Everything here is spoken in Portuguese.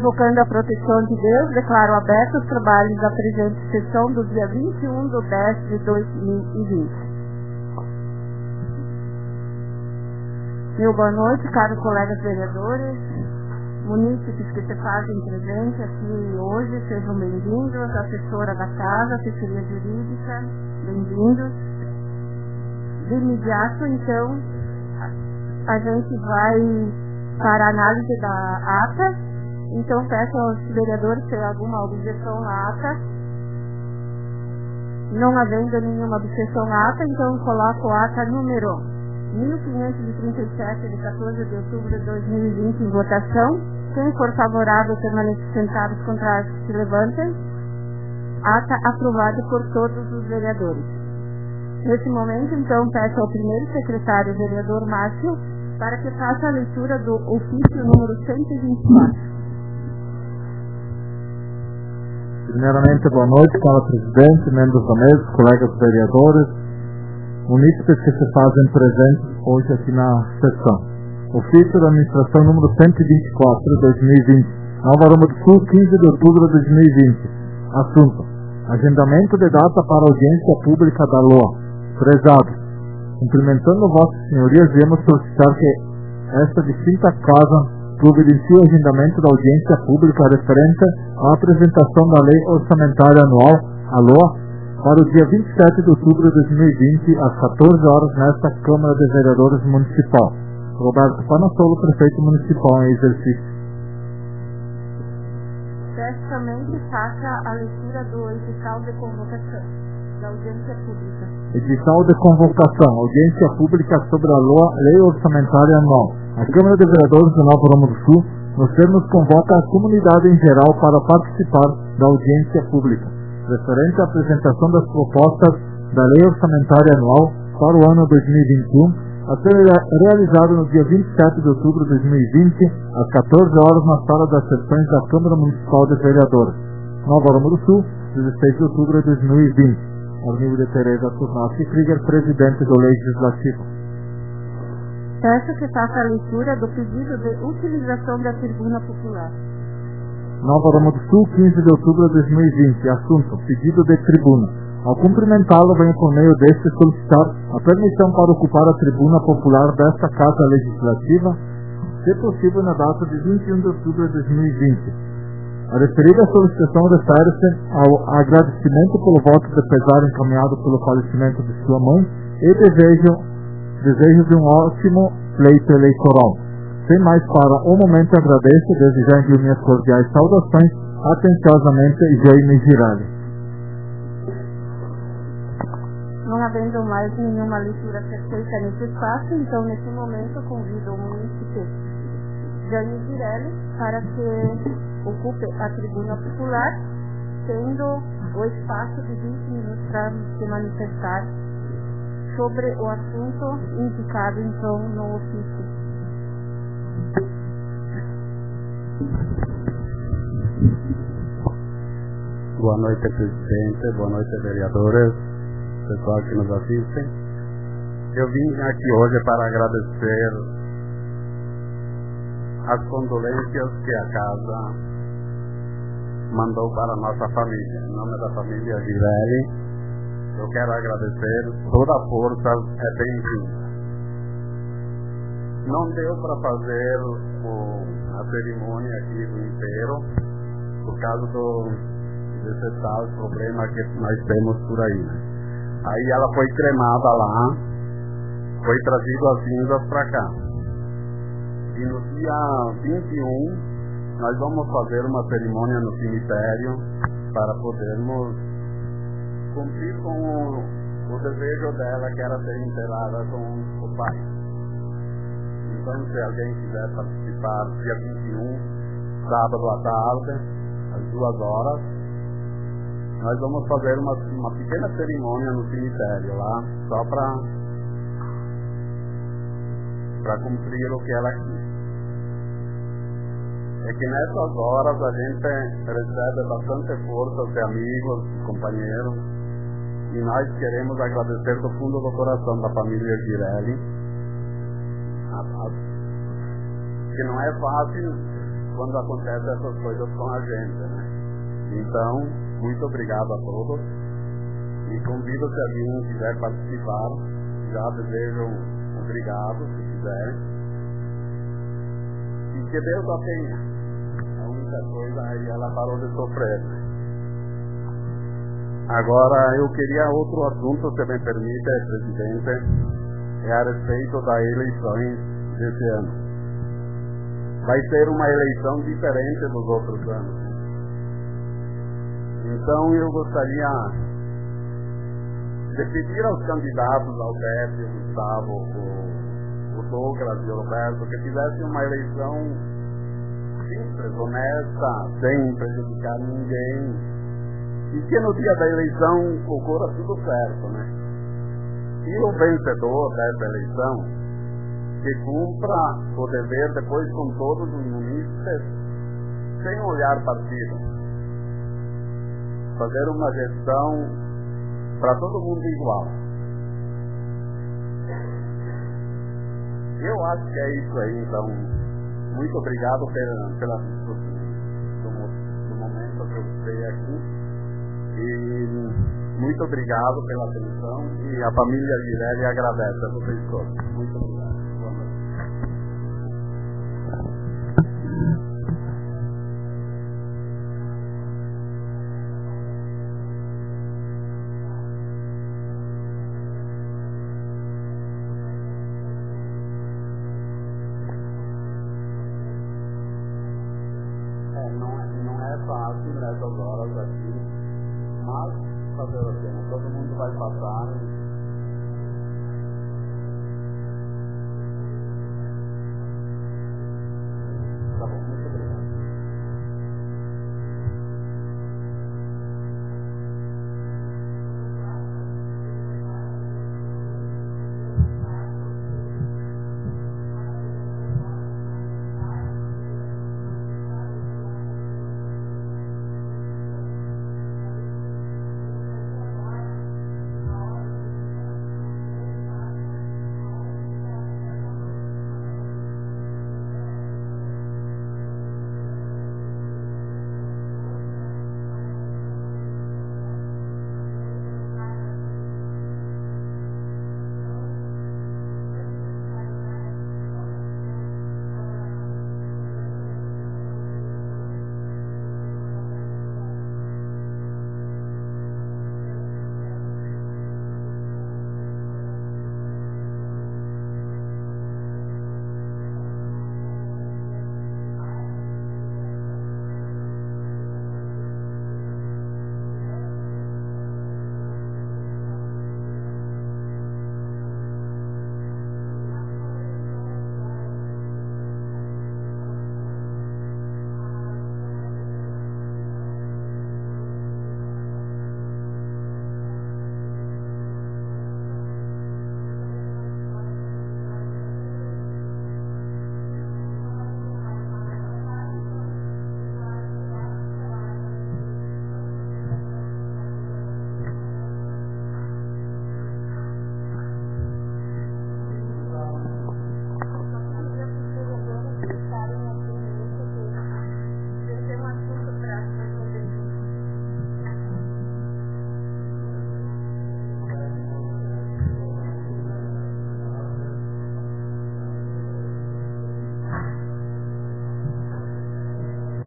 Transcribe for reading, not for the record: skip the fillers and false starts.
invocando a proteção de Deus, declaro abertos os trabalhos da presente sessão do dia 21/10/2020. Meu boa noite, caros colegas vereadores, munícipes que se fazem presente aqui hoje, sejam bem-vindos, a assessora da casa, assessoria jurídica, bem-vindos. De imediato, então, a gente vai para a análise da ata. Então, peço aos vereadores se tem alguma objeção à ata. Não havendo nenhuma objeção à ata, então coloco a ata número 1537, de 14 de outubro de 2020, em votação. Quem for favorável, permaneça sentado, os contrários que se levantem. Ata aprovada por todos os vereadores. Nesse momento, então, peço ao primeiro secretário, vereador Márcio, para que faça a leitura do ofício número 124. Primeiramente, boa noite, para o presidente, membros da mesa, colegas vereadores, munícipes que se fazem presentes hoje aqui na sessão. Ofício da administração número 124 de 2020, Nova Aroma do Sul, 15 de outubro de 2020. Assunto: agendamento de data para audiência pública da LOA. Prezado, cumprimentando vossas senhorias, viemos solicitar que esta distinta casa providencie o agendamento da audiência pública referente à apresentação da Lei Orçamentária Anual, a LOA, para o dia 27 de outubro de 2020, às 14 horas, nesta Câmara de Vereadores Municipal. Roberto Panassolo, prefeito municipal em exercício. Certamente faça a leitura do edital de convocação da audiência pública. Edital de convocação, audiência pública sobre a LOA, Lei Orçamentária Anual. A Câmara de Vereadores de Nova Aroma do Sul, nos termos, convoca a comunidade em geral para participar da audiência pública, referente à apresentação das propostas da Lei Orçamentária Anual para o ano 2021, a ser realizado no dia 27 de outubro de 2020, às 14 horas, na sala das sessões da Câmara Municipal de Vereadores, Nova Aroma do Sul, 16 de outubro de 2020. Armigo de Tereza Turnassi Krieger, presidente do Legislativo. Peço que faça a leitura do pedido de utilização da tribuna popular. Nova Aroma do Sul, 15 de outubro de 2020. Assunto: pedido de tribuna. Ao cumprimentá-lo, venho por meio deste solicitar a permissão para ocupar a tribuna popular desta Casa Legislativa, se possível na data de 21 de outubro de 2020. A referida solicitação refere-se ao agradecimento pelo voto de pesar encaminhado pelo falecimento de sua mãe e desejo de um ótimo pleito eleitoral. Sem mais para o momento, agradeço, desde já envio minhas cordiais saudações, atenciosamente, Jaime Girelli. Não havendo mais nenhuma leitura feita nesse espaço, então nesse momento convido o munícipe Jaime Girelli para que ocupe a tribuna popular, tendo o espaço de 20 minutos para se manifestar sobre o assunto indicado então no ofício. Boa noite, presidente, boa noite, vereadores, pessoal que nos assistem. Eu vim aqui hoje para agradecer as condolências que a casa mandou para a nossa família. Em nome da família Girelli, eu quero agradecer. Toda a força é bem-vinda. Não deu para fazer a cerimônia aqui do inteiro, por causa desse tal problema que nós temos por aí. Aí ela foi cremada lá, foi trazido as cinzas para cá. E no dia 21, nós vamos fazer uma cerimônia no cemitério para podermos cumprir com o desejo dela, que era ser enterrada com o pai. Então, se alguém quiser participar, dia 21, sábado à tarde, às 2 horas, nós vamos fazer uma pequena cerimônia no cemitério lá, só para cumprir o que ela quis. É que nessas horas a gente recebe bastante força de amigos, companheiros, e nós queremos agradecer do fundo do coração da família Girelli, que não é fácil quando acontecem essas coisas com a gente, né? Então, muito obrigado a todos. E convido, se alguém quiser participar, já desejo obrigado, se quiser. E que Deus a tenha. A única coisa aí, ela parou de sofrer. Agora, eu queria outro assunto, se me permite, presidente, é a respeito das eleições desse ano. Vai ser uma eleição diferente dos outros anos. Então, eu gostaria de pedir aos candidatos, ao Pepe, o Gustavo, o Douglas e o Roberto, que tivessem uma eleição simples, honesta, sem prejudicar ninguém, e que no dia da eleição ocorra tudo certo, né? E o vencedor dessa eleição, que cumpra o dever depois com todos os munícipes, sem olhar partido. Fazer uma gestão para todo mundo igual. Eu acho que é isso aí, então, muito obrigado pela do momento que eu estou aqui. E muito obrigado pela atenção. E a família Girelli agradece a vocês todos. Muito obrigado. Boa noite. Não é fácil nessas horas aqui, mas fazer o quê? Todo mundo vai passar.